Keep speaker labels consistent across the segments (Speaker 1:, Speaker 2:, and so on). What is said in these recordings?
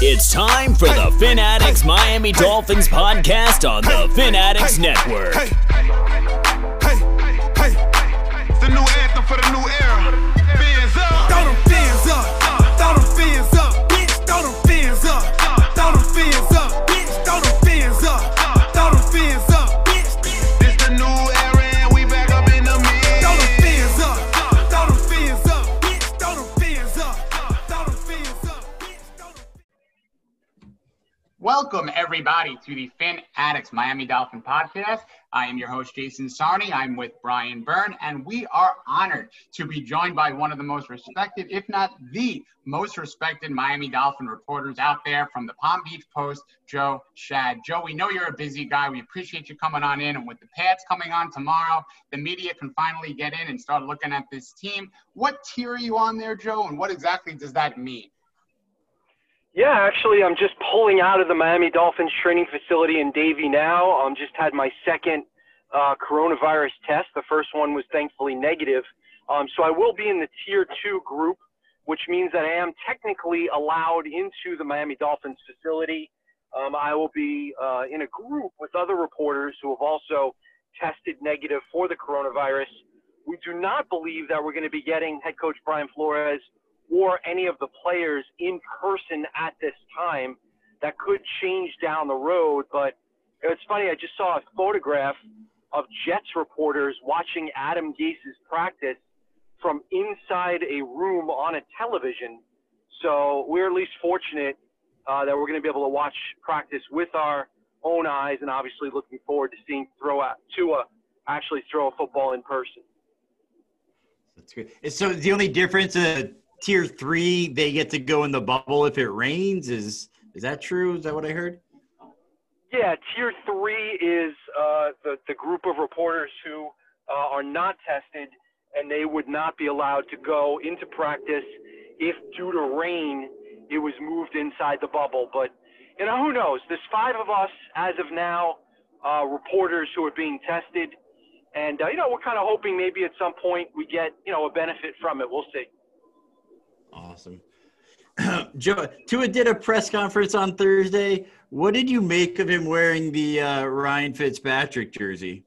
Speaker 1: It's time for the Fanatics Miami Dolphins podcast on the Fanatics Network.
Speaker 2: Hey, it's the new anthem for the new era. Fins up.
Speaker 3: Throw them fins up. Throw them fins up. Bitch, throw them fins up. Throw them fins up. Bitch, throw them fins up. Throw them fins up. Bitch.
Speaker 2: This the new era and we back up in the mix.
Speaker 3: Throw them fins up. Throw them fins up. Bitch, throw them fins up. Throw them fins up. Bitch, throw them.
Speaker 4: Welcome, everybody, to the Fanatics Miami Dolphin podcast. I am your host, Jason Sarney. I'm with Brian Byrne, and we are honored to be joined by one of the most respected, if not the most respected Miami Dolphin reporters out there from the Palm Beach Post, Joe Schad. Joe, we know you're a busy guy. We appreciate you coming on in, and with the pads coming on tomorrow, the media can finally get in and start looking at this team. What tier are you on there, Joe, and what exactly does that mean?
Speaker 5: Yeah, actually, I'm just pulling out of the Miami Dolphins training facility in Davie now. Just had my second coronavirus test. The first one was thankfully negative. So I will be in the Tier 2 group, which means that I am technically allowed into the Miami Dolphins facility. I will be in a group with other reporters who have also tested negative for the coronavirus. We do not believe that we're going to be getting head coach Brian Flores or any of the players in person at this time. That could change down the road, but it's funny, I just saw a photograph of Jets reporters watching Adam Gase's practice from inside a room on a television. So we're at least fortunate that we're going to be able to watch practice with our own eyes, and obviously looking forward to seeing Tua actually throw a football in person.
Speaker 6: That's good. So the only difference Tier 3, they get to go in the bubble if it rains. Is that true? Is that what I heard?
Speaker 5: Yeah, Tier 3 is the group of reporters who are not tested, and they would not be allowed to go into practice if, due to rain, it was moved inside the bubble. But, who knows? There's 5 of us as of now, reporters who are being tested. And, we're kind of hoping maybe at some point we get, a benefit from it. We'll see.
Speaker 6: Awesome. Joe, Tua did a press conference on Thursday. What did you make of him wearing the Ryan Fitzpatrick jersey?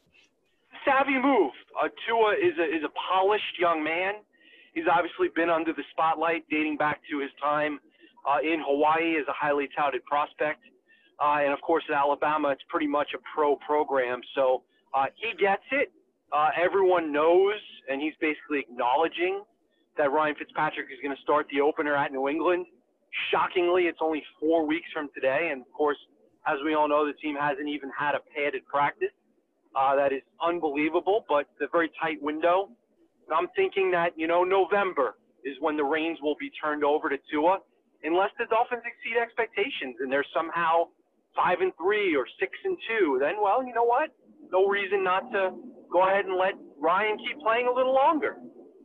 Speaker 5: Savvy move. Tua is a polished young man. He's obviously been under the spotlight dating back to his time in Hawaii as a highly touted prospect. And, of course, at Alabama, it's pretty much a pro program. So he gets it. Everyone knows, and he's basically acknowledging that Ryan Fitzpatrick is going to start the opener at New England. Shockingly, it's only 4 weeks from today. And, of course, as we all know, the team hasn't even had a padded practice. That is unbelievable, but it's a very tight window. And I'm thinking that, November is when the reins will be turned over to Tua, unless the Dolphins exceed expectations and they're somehow 5-3 or 6-2. Then, well, you know what? No reason not to go ahead and let Ryan keep playing a little longer.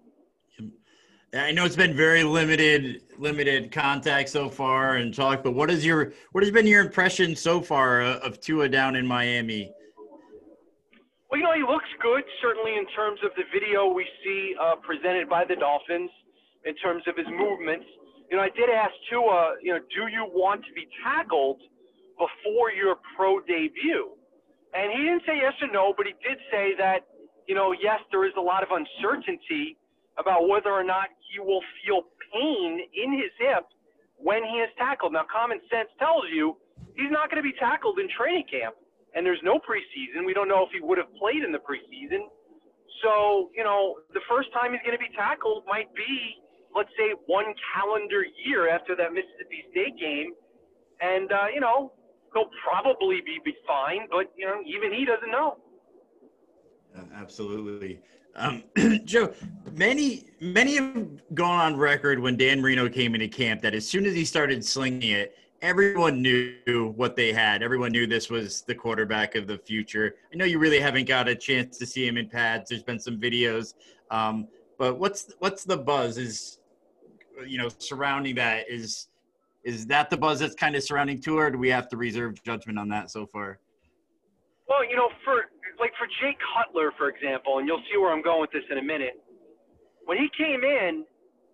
Speaker 6: I know it's been very limited contact so far and talk, but what has been your impression so far of Tua down in Miami?
Speaker 5: Well, he looks good, certainly in terms of the video we see presented by the Dolphins, in terms of his movements. I did ask Tua, do you want to be tackled before your pro debut? And he didn't say yes or no, but he did say that, yes, there is a lot of uncertainty about whether or not he will feel pain in his hip when he is tackled. Now, common sense tells you he's not going to be tackled in training camp, and there's no preseason. We don't know if he would have played in the preseason. So, the first time he's going to be tackled might be, let's say, 1 calendar year after that Mississippi State game. And, he'll probably be fine, but, even he doesn't know.
Speaker 6: Absolutely. Joe, many have gone on record when Dan Marino came into camp that as soon as he started slinging it, everyone knew what they had. Everyone knew this was the quarterback of the future. I know you really haven't got a chance to see him in pads. There's been some videos. But what's the buzz surrounding that? Is that the buzz that's kind of surrounding Tua, or do we have to reserve judgment on that so far?
Speaker 5: Well, for Jay Cutler, for example, and you'll see where I'm going with this in a minute, when he came in,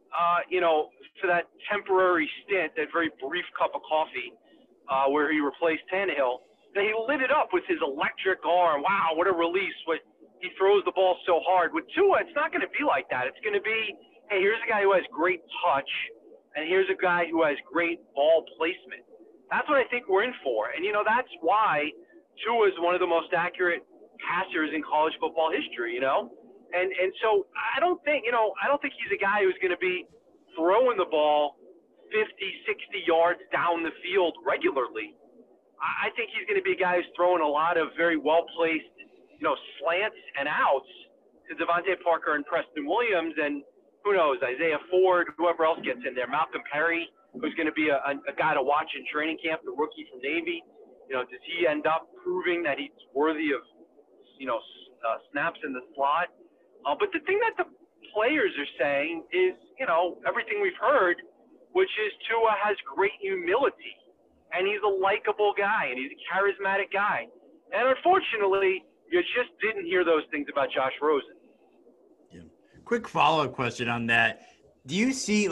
Speaker 5: for that temporary stint, that very brief cup of coffee where he replaced Tannehill, that he lit it up with his electric arm. Wow, what a release. He throws the ball so hard. With Tua, it's not going to be like that. It's going to be, hey, here's a guy who has great touch, and here's a guy who has great ball placement. That's what I think we're in for. And, that's why Tua is one of the most accurate passers in college football history, And so I don't think he's a guy who's going to be throwing the ball 50, 60 yards down the field regularly. I think he's going to be a guy who's throwing a lot of very well-placed, slants and outs to Devontae Parker and Preston Williams, and who knows, Isaiah Ford, whoever else gets in there, Malcolm Perry, who's going to be a guy to watch in training camp, the rookie from Navy. Does he end up proving that he's worthy of, snaps in the slot? But the thing that the players are saying is, everything we've heard, which is Tua has great humility, and he's a likable guy, and he's a charismatic guy. And unfortunately, you just didn't hear those things about Josh Rosen.
Speaker 6: Yeah. Quick follow-up question on that. Do you see,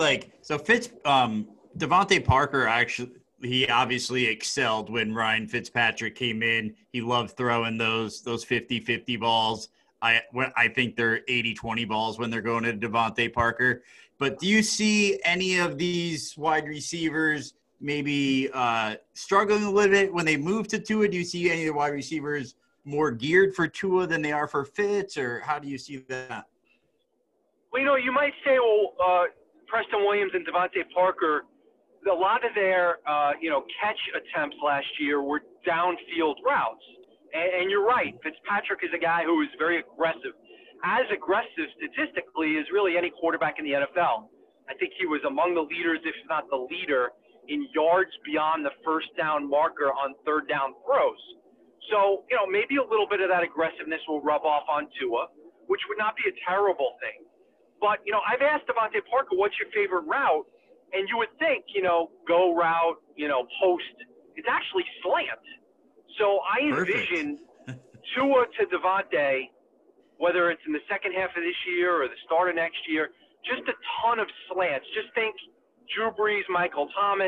Speaker 6: Devontae Parker he obviously excelled when Ryan Fitzpatrick came in. He loved throwing those 50-50 balls. I think they're 80-20 balls when they're going to Devontae Parker. But do you see any of these wide receivers maybe struggling a little bit when they move to Tua? Do you see any of the wide receivers more geared for Tua than they are for Fitz, or how do you see that?
Speaker 5: Well, you might say, Preston Williams and Devontae Parker, a lot of their, catch attempts last year were downfield routes. And you're right. Fitzpatrick is a guy who is very aggressive. As aggressive statistically as really any quarterback in the NFL. I think he was among the leaders, if not the leader, in yards beyond the first down marker on third down throws. So, maybe a little bit of that aggressiveness will rub off on Tua, which would not be a terrible thing. But, I've asked Devontae Parker, what's your favorite route? And you would think, go route, post. It's actually slant. So I envision Tua to Devontae, whether it's in the second half of this year or the start of next year, just a ton of slants. Just think Drew Brees, Michael Thomas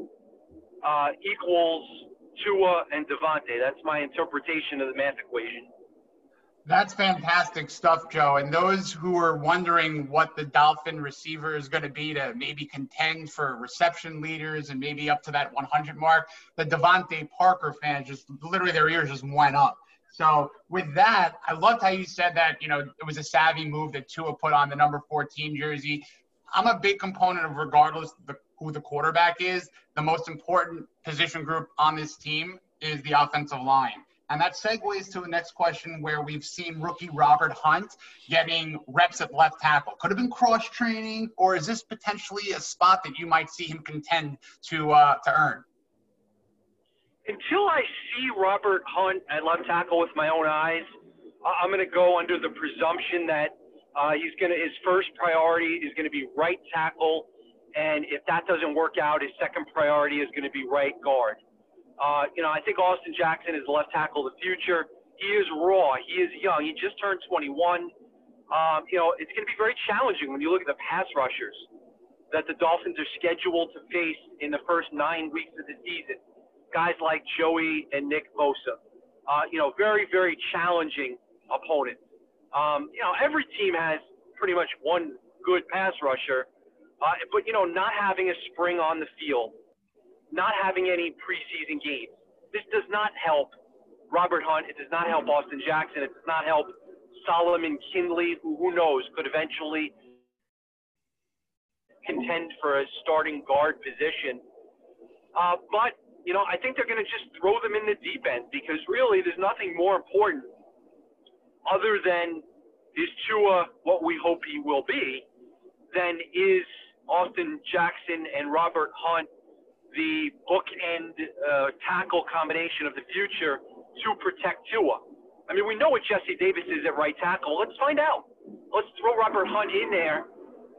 Speaker 5: equals Tua and Devontae. That's my interpretation of the math equation.
Speaker 4: That's fantastic stuff, Joe. And those who are wondering what the Dolphin receiver is going to be to maybe contend for reception leaders and maybe up to that 100 mark, the Devontae Parker fans just literally their ears just went up. So with that, I loved how you said that, it was a savvy move that Tua put on the number 14 jersey. I'm a big component of, regardless of who the quarterback is, the most important position group on this team is the offensive line. And that segues to the next question, where we've seen rookie Robert Hunt getting reps at left tackle. Could have been cross-training, or is this potentially a spot that you might see him contend to earn?
Speaker 5: Until I see Robert Hunt at left tackle with my own eyes, I'm going to go under the presumption that his first priority is going to be right tackle, and if that doesn't work out, his second priority is going to be right guard. I think Austin Jackson is the left tackle of the future. He is raw. He is young. He just turned 21. It's going to be very challenging when you look at the pass rushers that the Dolphins are scheduled to face in the first 9 weeks of the season. Guys like Joey and Nick Bosa. Very, very challenging opponents. Every team has pretty much one good pass rusher, but not having a spring on the field, not having any preseason games. This does not help Robert Hunt. It does not help Austin Jackson. It does not help Solomon Kindley, who knows, could eventually contend for a starting guard position. But I think they're going to just throw them in the deep end, because really there's nothing more important other than is Tua what we hope he will be, than is Austin Jackson and Robert Hunt the bookend tackle combination of the future to protect Tua. I mean, we know what Jesse Davis is at right tackle. Let's find out. Let's throw Robert Hunt in there,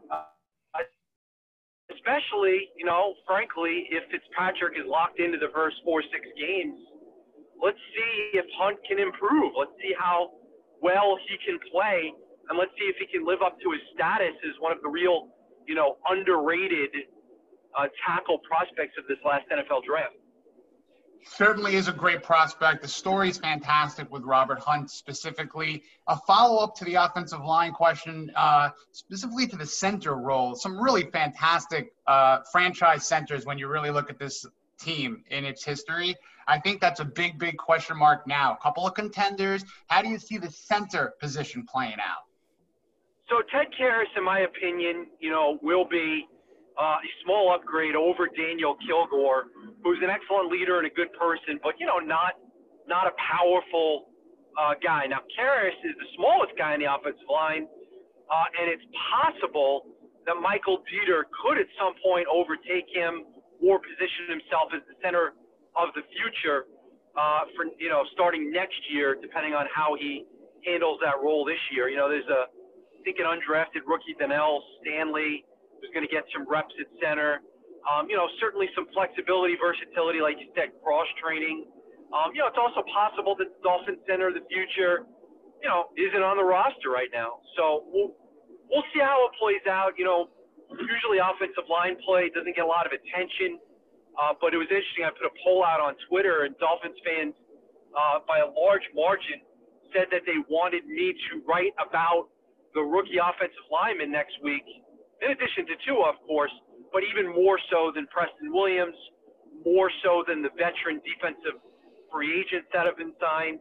Speaker 5: especially, frankly, if Fitzpatrick is locked into the first 4-6 games. Let's see if Hunt can improve. Let's see how well he can play, and let's see if he can live up to his status as one of the real underrated tackle prospects of this last NFL draft.
Speaker 4: Certainly is a great prospect. The story's fantastic with Robert Hunt specifically. A follow-up to the offensive line question, specifically to the center role. Some really fantastic franchise centers when you really look at this team in its history. I think that's a big, big question mark now. A couple of contenders. How do you see the center position playing out?
Speaker 5: So Ted Karras, in my opinion, will be a small upgrade over Daniel Kilgore, who's an excellent leader and a good person, but, not a powerful guy. Now, Karras is the smallest guy in the offensive line, and it's possible that Michael Dieter could at some point overtake him or position himself as the center of the future for, starting next year, depending on how he handles that role this year. There's I think an undrafted rookie, Donnell Stanley, who's going to get some reps at center. Certainly some flexibility, versatility, like you said, cross-training. It's also possible that the Dolphins center of the future, isn't on the roster right now. So we'll see how it plays out. Usually offensive line play doesn't get a lot of attention, but it was interesting. I put a poll out on Twitter, and Dolphins fans, by a large margin, said that they wanted me to write about the rookie offensive lineman next week, in addition to Tua, of course, but even more so than Preston Williams, more so than the veteran defensive free agents that have been signed.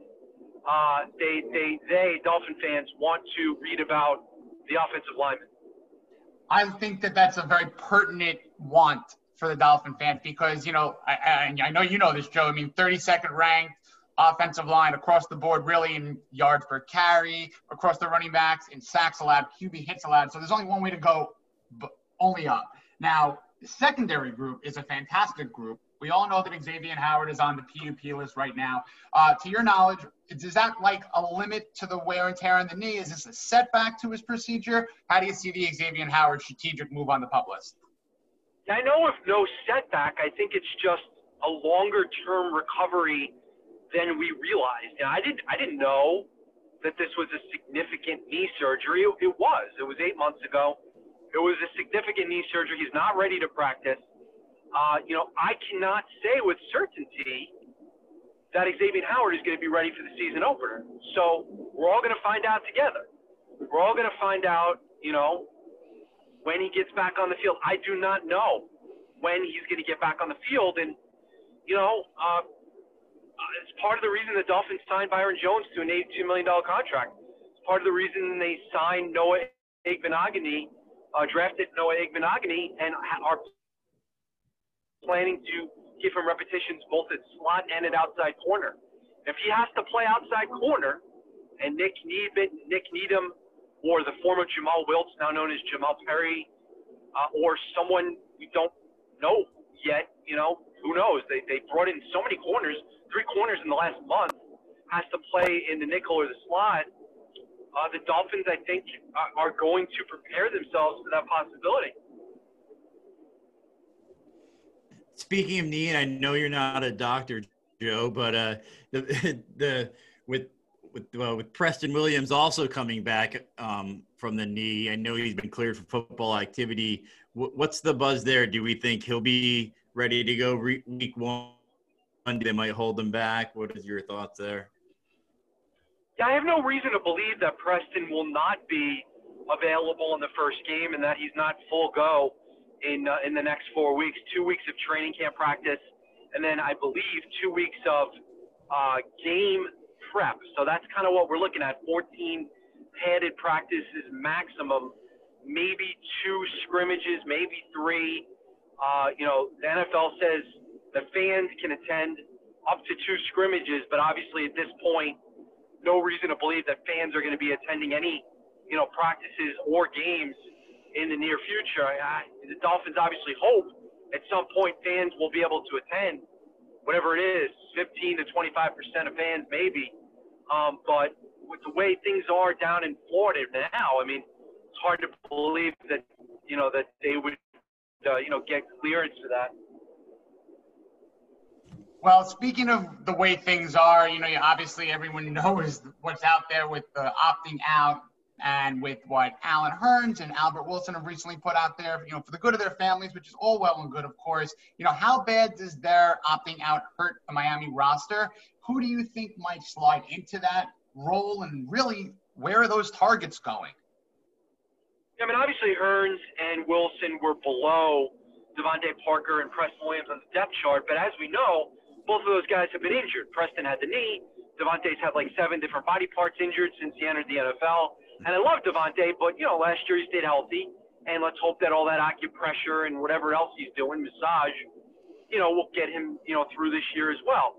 Speaker 5: Dolphin fans, want to read about the offensive lineman.
Speaker 4: I think that that's a very pertinent want for the Dolphin fans because, I know you know this, Joe. 32nd ranked offensive line across the board, really in yards per carry, across the running backs, in sacks allowed, QB hits allowed. So there's only one way to go, but only up. Now, the secondary group is a fantastic group. We all know that Xavier Howard is on the PUP list right now. To your knowledge, is that like a limit to the wear and tear on the knee? Is this a setback to his procedure? How do you see the Xavier Howard strategic move on the PUP list?
Speaker 5: I know of no setback. I think it's just a longer-term recovery than we realized. I didn't know that this was a significant knee surgery. It was 8 months ago. It was a significant knee surgery. He's not ready to practice. I cannot say with certainty that Xavier Howard is going to be ready for the season opener. So we're all going to find out together. We're all going to find out, when he gets back on the field. I do not know when he's going to get back on the field. And, it's part of the reason the Dolphins signed Byron Jones to an $82 million contract. It's part of the reason they signed Noah Igbenogany, drafted Noah Igbenogany, and are planning to give him repetitions both at slot and at outside corner. If he has to play outside corner, and Nick Needham, or the former Jamal Wiltz, now known as Jamal Perry, or someone we don't know yet, who knows? They brought in so many corners, 3 corners in the last month, has to play in the nickel or the slot. The Dolphins, I think, are going to prepare themselves for that possibility.
Speaker 6: Speaking of knee, and I know you're not a doctor, Joe, but with Preston Williams also coming back from the knee, I know he's been cleared for football activity. What's the buzz there? Do we think he'll be ready to go week 1? They might hold him back. What is your thoughts there?
Speaker 5: Yeah, I have no reason to believe that Preston will not be available in the first game and that he's not full go in the next 4 weeks. 2 weeks of training camp practice, and then I believe 2 weeks of game prep. So that's kind of what we're looking at. 14 padded practices maximum, maybe 2 scrimmages, maybe 3. The NFL says the fans can attend up to 2 scrimmages, but obviously at this point, no reason to believe that fans are going to be attending any, practices or games in the near future. The Dolphins obviously hope at some point fans will be able to attend, whatever it is, 15 to 25% of fans maybe. But with the way things are down in Florida now, it's hard to believe that, that they would, get clearance for that.
Speaker 4: Well, speaking of the way things are, obviously everyone knows what's out there with the opting out And with what Alan Hearns and Albert Wilson have recently put out there, for the good of their families, which is all well and good, of course, how bad does their opting out hurt the Miami roster? Who do you think might slide into that role, and really, where are those targets going?
Speaker 5: I mean, obviously Hearns and Wilson were below Devontae Parker and Preston Williams on the depth chart, but as we know, both of those guys have been injured. Preston had the knee. Devontae's had like 7 different body parts injured since he entered the NFL. And I love Devontae, but, last year he stayed healthy. And let's hope that all that acupressure and whatever else he's doing, massage, will get him, through this year as well.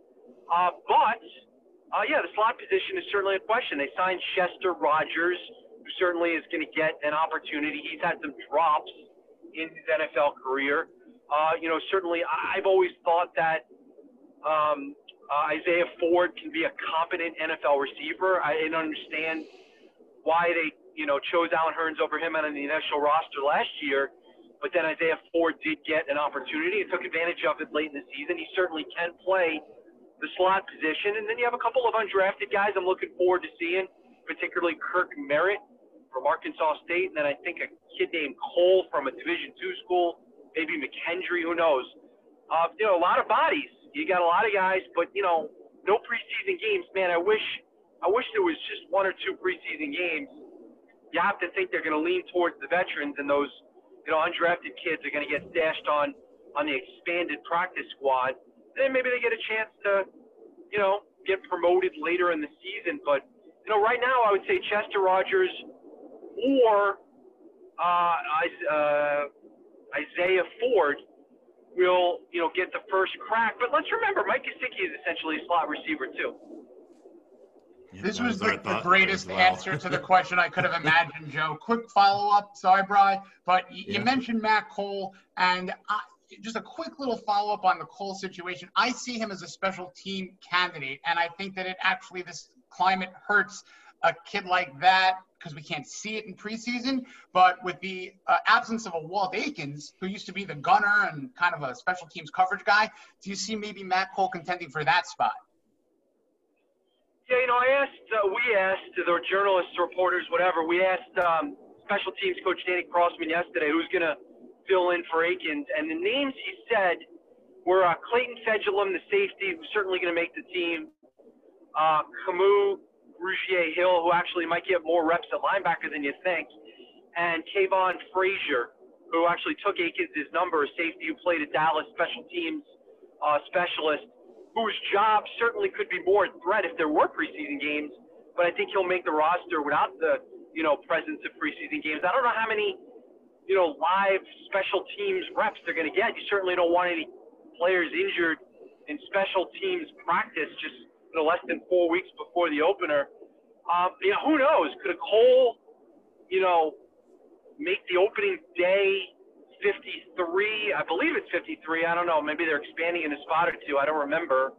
Speaker 5: The slot position is certainly a question. They signed Chester Rogers, who certainly is going to get an opportunity. He's had some drops in his NFL career. Certainly I've always thought that Isaiah Ford can be a competent NFL receiver. I didn't understand why they, chose Alan Hearns over him on the initial roster last year, but then Isaiah Ford did get an opportunity and took advantage of it late in the season. He certainly can play the slot position. And then you have a couple of undrafted guys I'm looking forward to seeing, particularly Kirk Merritt from Arkansas State, and then I think a kid named Cole from a Division II school, maybe McKendry, who knows. A lot of bodies. You got a lot of guys, but, no preseason games. Man, I wish there was just 1 or 2 preseason games. You have to think they're going to lean towards the veterans, and those, undrafted kids are going to get stashed on the expanded practice squad. And then maybe they get a chance to, get promoted later in the season. But, right now I would say Chester Rogers or Isaiah Ford will, get the first crack. But let's remember, Mike Gesicki is essentially a slot receiver too.
Speaker 6: Yeah,
Speaker 4: this was the
Speaker 6: thought
Speaker 4: greatest
Speaker 6: well.
Speaker 4: answer to the question I could have imagined, Joe. Quick follow-up. Sorry, Bri, but you mentioned Matt Cole, and just a quick little follow-up on the Cole situation. I see him as a special team candidate, and I think that this climate hurts a kid like that because we can't see it in preseason. But with the absence of a Walt Aikens, who used to be the gunner and kind of a special teams coverage guy, do you see maybe Matt Cole contending for that spot?
Speaker 5: Yeah, we asked the journalists, reporters, whatever. We asked special teams coach Danny Crossman yesterday who's going to fill in for Aikens, and the names he said were Clayton Fedulum, the safety, who's certainly going to make the team, Camus Rougier-Hill, who actually might get more reps at linebacker than you think, and Kayvon Frazier, who actually took Aikens' number, a safety who played at Dallas, special teams specialist, whose job certainly could be more a threat if there were preseason games, but I think he'll make the roster without the, presence of preseason games. I don't know how many, live special teams reps they're going to get. You certainly don't want any players injured in special teams practice just less than 4 weeks before the opener. Who knows? Could a Cole, make the opening day 53? I believe it's 53. I don't know. Maybe they're expanding in a spot or two. I don't remember.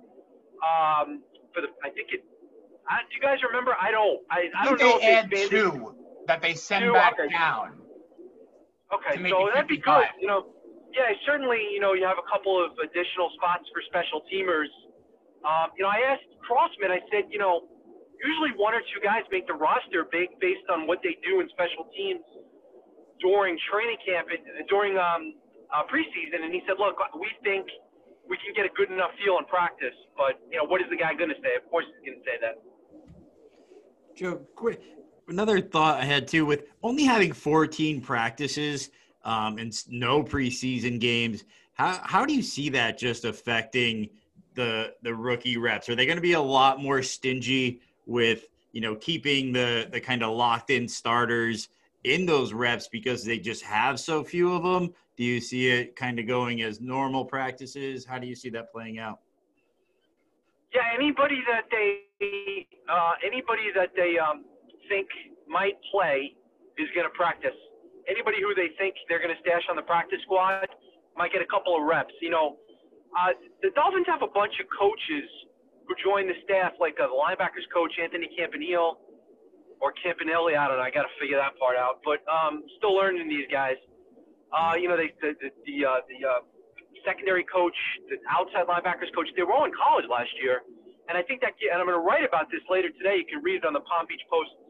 Speaker 5: Do you guys remember? I don't know if they
Speaker 4: add
Speaker 5: expanded.
Speaker 4: 2 that they send back down.
Speaker 5: Okay, so that'd be good. Certainly, you have a couple of additional spots for special teamers. I asked Crossman, I said, usually 1 or 2 guys make the roster based on what they do in special teams during training camp, during preseason. And he said, look, we think we can get a good enough feel in practice, but, what is the guy going to say? Of course he's going to say that.
Speaker 6: Joe, quick, another thought I had too, with only having 14 practices and no preseason games, how do you see that just affecting the rookie reps? Are they going to be a lot more stingy with, keeping the kind of locked in starters in those reps because they just have so few of them? Do you see it kind of going as normal practices? How do you see that playing out?
Speaker 5: Yeah, anybody that they think might play is going to practice. Anybody who they think they're going to stash on the practice squad might get a couple of reps. The Dolphins have a bunch of coaches who join the staff, like the linebackers coach Anthony Campanile or Campanelli. I don't know. I got to figure that part out. But still learning these guys. The secondary coach, the outside linebackers coach, they were all in college last year. And I think and I'm going to write about this later today. You can read it on the Palm Beach Post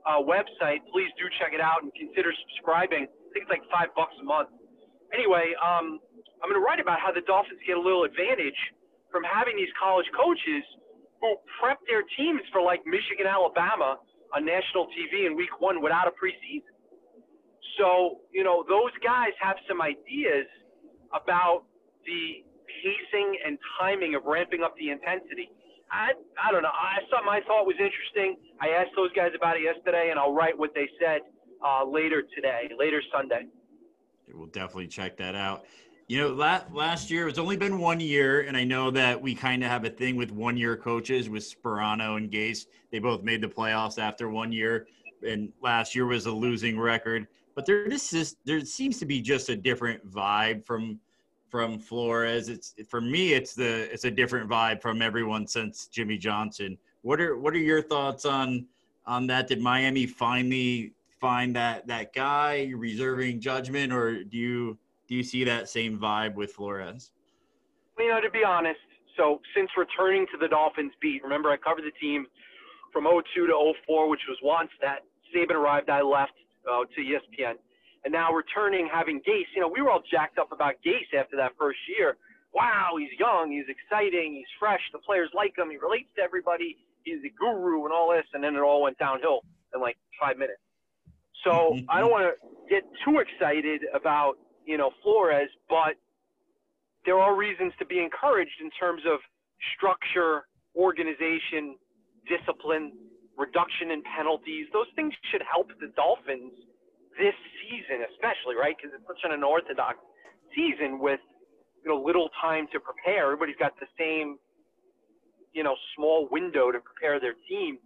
Speaker 5: website. Please do check it out and consider subscribing. I think it's like $5 a month. Anyway, I'm going to write about how the Dolphins get a little advantage from having these college coaches who prep their teams for like Michigan, Alabama on national TV in week 1 without a preseason. So, those guys have some ideas about the pacing and timing of ramping up the intensity. I don't know. Something I thought was interesting. I asked those guys about it yesterday, and I'll write what they said later Sunday.
Speaker 6: We'll definitely check that out. Last year, it's only been 1 year, and I know that we kind of have a thing with one-year coaches with Sperano and Gase. They both made the playoffs after 1 year, and last year was a losing record. But there seems to be just a different vibe from Flores. For me, it's a different vibe from everyone since Jimmy Johnson. What are your thoughts on that? Did Miami finally find that guy reserving judgment, or do you see that same vibe with Flores?
Speaker 5: To be honest, so since returning to the Dolphins beat, remember I covered the team from 2002 to 2004, which was once that Saban arrived, I left to ESPN. And now returning, having Gase, we were all jacked up about Gase after that first year. Wow, he's young, he's exciting, he's fresh, the players like him, he relates to everybody, he's a guru and all this, and then it all went downhill in like 5 minutes. So I don't want to get too excited about, Flores, but there are reasons to be encouraged in terms of structure, organization, discipline, reduction in penalties. Those things should help the Dolphins this season, especially, right? Because it's such an unorthodox season with, little time to prepare. Everybody's got the same, small window to prepare their team.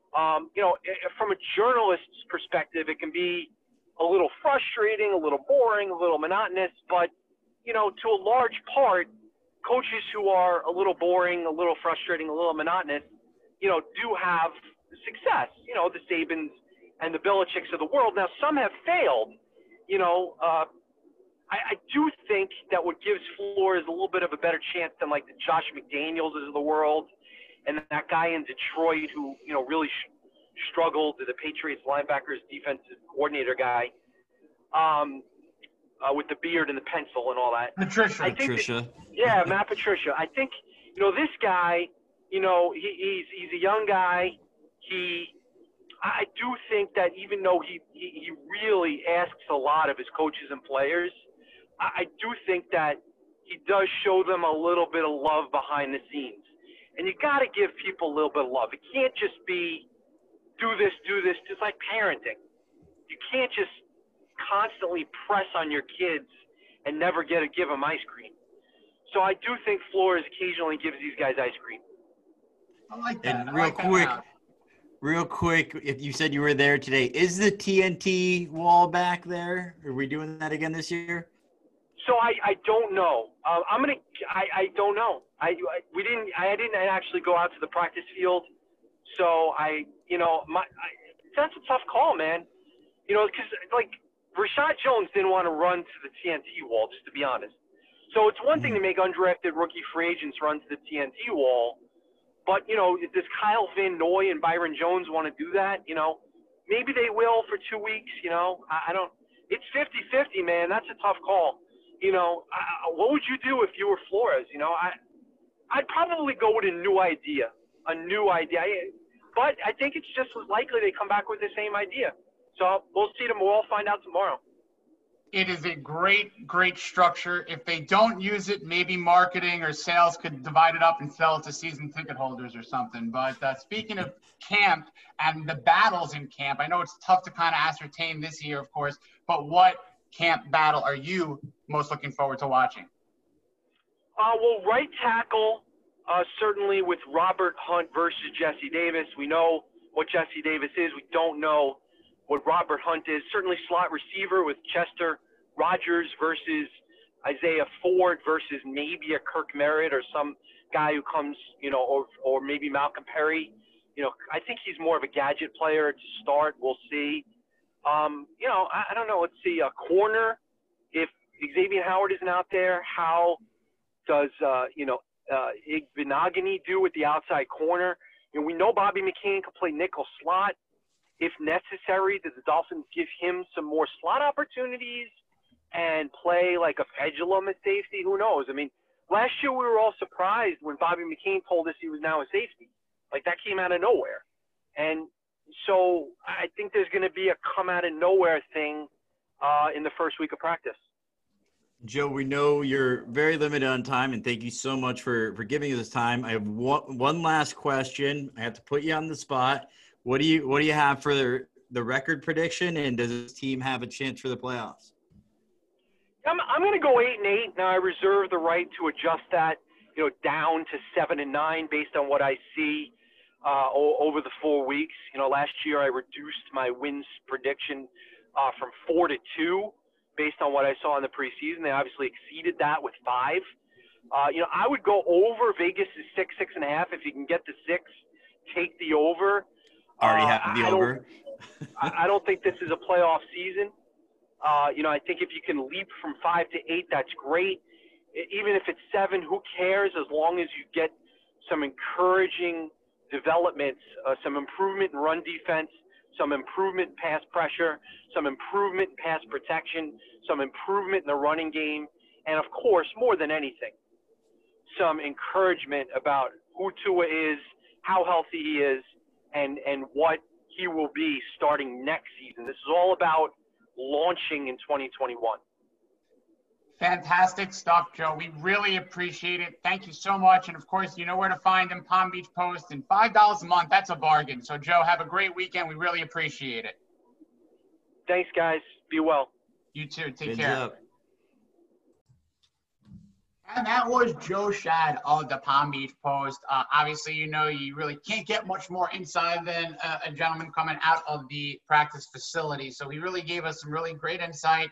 Speaker 5: From a journalist's perspective, it can be a little frustrating, a little boring, a little monotonous, but, to a large part, coaches who are a little boring, a little frustrating, a little monotonous, do have success, the Sabans and the Belichicks of the world. Now, some have failed. I do think that what gives Flores a little bit of a better chance than like the Josh McDaniels of the world and that guy in Detroit who, really struggled, the Patriots linebackers defensive coordinator guy with the beard and the pencil and all that.
Speaker 6: Patricia.
Speaker 5: Matt Patricia. I think, this guy, he's a young guy. I do think that even though he really asks a lot of his coaches and players, I do think that he does show them a little bit of love behind the scenes. And you got to give people a little bit of love. It can't just be do this, just like parenting. You can't just constantly press on your kids and never give them ice cream. So I do think Flores occasionally gives these guys ice cream.
Speaker 4: I like that.
Speaker 6: And real quick, if you said you were there today, is the TNT wall back there? Are we doing that again this year?
Speaker 5: So I don't know. I don't know. I didn't actually go out to the practice field. So that's a tough call, man. Because like Rashad Jones didn't want to run to the TNT wall, just to be honest. So it's one thing to make undrafted rookie free agents run to the TNT wall. But, does Kyle Van Noy and Byron Jones want to do that? Maybe they will for 2 weeks, I don't – it's 50-50, man. That's a tough call. What would you do if you were Flores? I'd probably go with a new idea. But I think it's just as likely they come back with the same idea. So we'll see them. We'll all find out tomorrow.
Speaker 4: It is a great, great structure. If they don't use it, maybe marketing or sales could divide it up and sell it to season ticket holders or something. But speaking of camp and the battles in camp, I know it's tough to kind of ascertain this year, of course, but what camp battle are you most looking forward to watching?
Speaker 5: Well, right tackle, certainly with Robert Hunt versus Jesse Davis. We know what Jesse Davis is. We don't know what Robert Hunt is. Certainly slot receiver with Chester Rogers versus Isaiah Ford versus maybe a Kirk Merritt or some guy who comes, or maybe Malcolm Perry. I think he's more of a gadget player to start. We'll see. I don't know. Let's see. A corner. If Xavier Howard isn't out there, how does, Igbinogany do with the outside corner? We know Bobby McCain can play nickel slot. if necessary, that the Dolphins give him some more slot opportunities and play like a pendulum at safety. Who knows? I mean, last year we were all surprised when Bobby McCain told us he was now a safety. Like, that came out of nowhere. And so I think there's going to be a come out of nowhere thing in the first week of practice.
Speaker 6: Joe, we know you're very limited on time, and thank you so much for giving us this time. I have one last question. I have to put you on the spot. What do you have for the record prediction, and does this team have a chance for the playoffs?
Speaker 5: I'm going to go 8-8. Now I reserve the right to adjust that, down to 7-9 based on what I see over the 4 weeks. Last year I reduced my wins prediction from 4 to 2 based on what I saw in the preseason. They obviously exceeded that with 5. I would go over. Vegas is 6.5. If you can get the 6, take the over.
Speaker 6: Already have the over.
Speaker 5: I don't think this is a playoff season. I think if you can leap from 5 to 8, that's great. Even if it's 7, who cares? As long as you get some encouraging developments, some improvement in run defense, some improvement in pass pressure, some improvement in pass protection, some improvement in the running game, and of course, more than anything, some encouragement about who Tua is, how healthy he is, and what he will be starting next season. This is all about launching in 2021.
Speaker 4: Fantastic stuff, Joe. We really appreciate it. Thank you so much. And of course, you know where to find him, Palm Beach Post, and $5 a month. That's a bargain. So Joe, have a great weekend. We really appreciate it.
Speaker 5: Thanks, guys. Be well.
Speaker 4: You too. Take
Speaker 6: Fins
Speaker 4: care.
Speaker 6: up.
Speaker 4: And that was Joe Schad of the Palm Beach Post. Obviously, you really can't get much more inside than a gentleman coming out of the practice facility. So he really gave us some really great insight.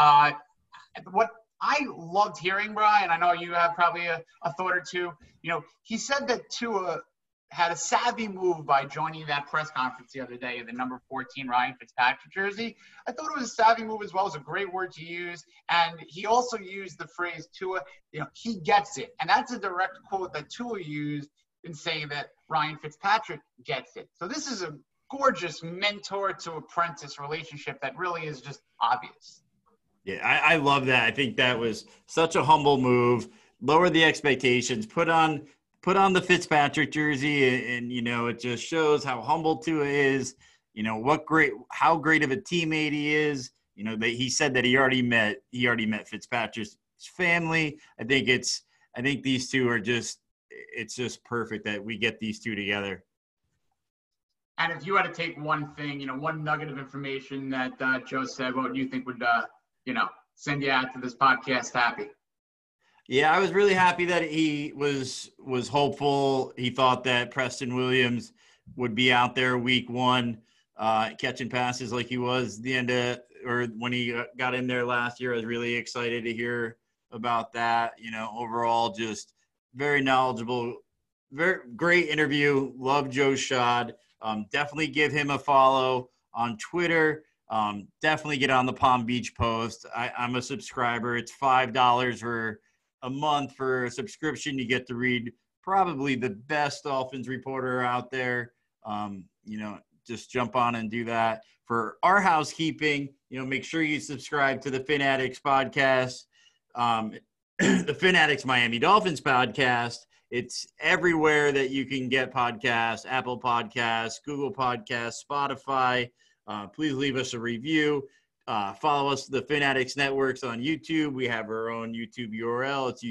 Speaker 4: What I loved hearing, Brian, I know you have probably a thought or two. He said that Tua had a savvy move by joining that press conference the other day in the number 14 Ryan Fitzpatrick jersey. I thought it was a savvy move as well. It's a great word to use. And he also used the phrase Tua, he gets it. And that's a direct quote that Tua used in saying that Ryan Fitzpatrick gets it. So this is a gorgeous mentor to apprentice relationship that really is just obvious.
Speaker 6: Yeah, I love that. I think that was such a humble move. Lower the expectations, put on the Fitzpatrick jersey, and it just shows how humble Tua is. How great of a teammate he is. That he said that he already met Fitzpatrick's family. I think these two are it's just perfect that we get these two together.
Speaker 4: And if you had to take one thing, one nugget of information that Joe said, what do you think would send you out to this podcast happy?
Speaker 6: Yeah, I was really happy that he was hopeful. He thought that Preston Williams would be out there week 1, catching passes like he was when he got in there last year. I was really excited to hear about that. Overall, just very knowledgeable, very great interview. Love Joe Schad. Definitely give him a follow on Twitter. Definitely get on the Palm Beach Post. I'm a subscriber. It's $5 for a month for a subscription. You get to read probably the best Dolphins reporter out there. Just jump on and do that. For our housekeeping, make sure you subscribe to the Fanatics podcast, the Fanatics Miami Dolphins podcast. It's everywhere that you can get podcasts: Apple Podcasts, Google Podcasts, Spotify. Please leave us a review. Follow us, the Fanatics Networks, on YouTube. We have our own YouTube URL. It's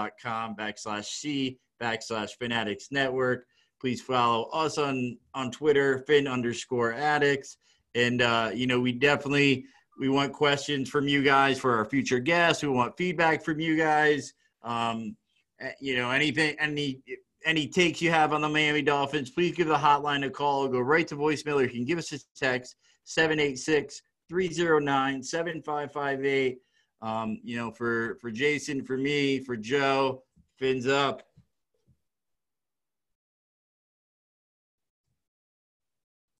Speaker 6: youtube.com/C/Fanatics Network. Please follow us on Twitter, Fin_Addicts. And, we want questions from you guys for our future guests. We want feedback from you guys. Anything, any takes you have on the Miami Dolphins, please give the hotline a call. Go right to voicemail, or you can give us a text, 786-309-7558. For Jason, for me, for Joe, fins up.